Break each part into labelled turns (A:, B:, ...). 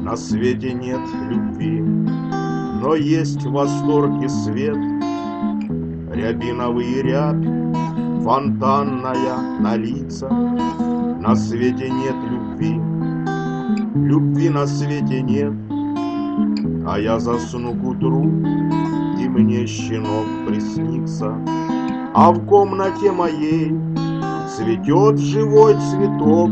A: На свете нет любви, но есть восторг и свет. Рябиновый рябь, фонтанная на лицах. На свете нет любви, любви на свете нет. А я засну к утру, и мне щенок приснится. А в комнате моей цветет живой цветок.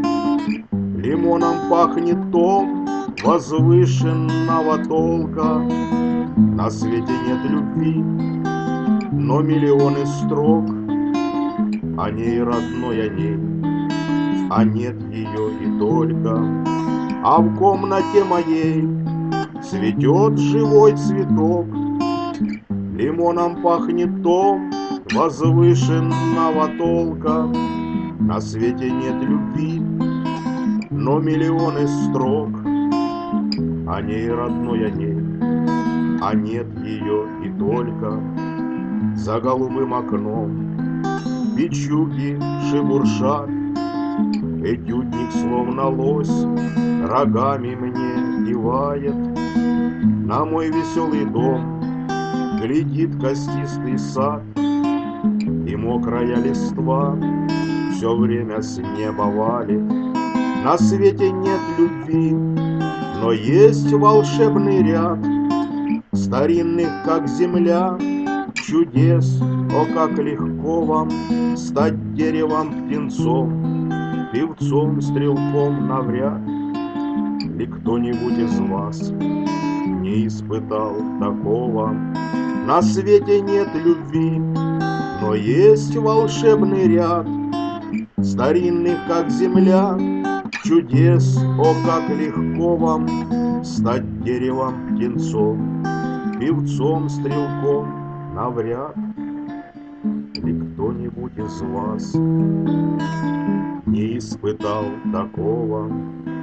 A: Лимоном пахнет том возвышенного толка. На свете нет любви, но миллионы строк о ней родной, о ней, а нет ее и только. А в комнате моей цветет живой цветок. Лимоном пахнет том возвышенного толка. На свете нет любви, но миллионы строк о ней родной, о ней, а нет ее и только. За голубым окном печуги шебуршат, этюдник словно лось рогами мне кивает. На мой веселый дом глядит костистый сад, и мокрая листва все время с неба валит. На свете нет любви, но есть волшебный ряд старинных, как земля, чудес. О, как легко вам стать деревом, птенцом, певцом, стрелком. Навряд ли кто-нибудь из вас не испытал такого. На свете нет любви, но есть волшебный ряд старинных, как земля, чудес. О, как легко вам стать деревом, птенцом, певцом, стрелком. Навряд ли кто-нибудь из вас не испытал такого.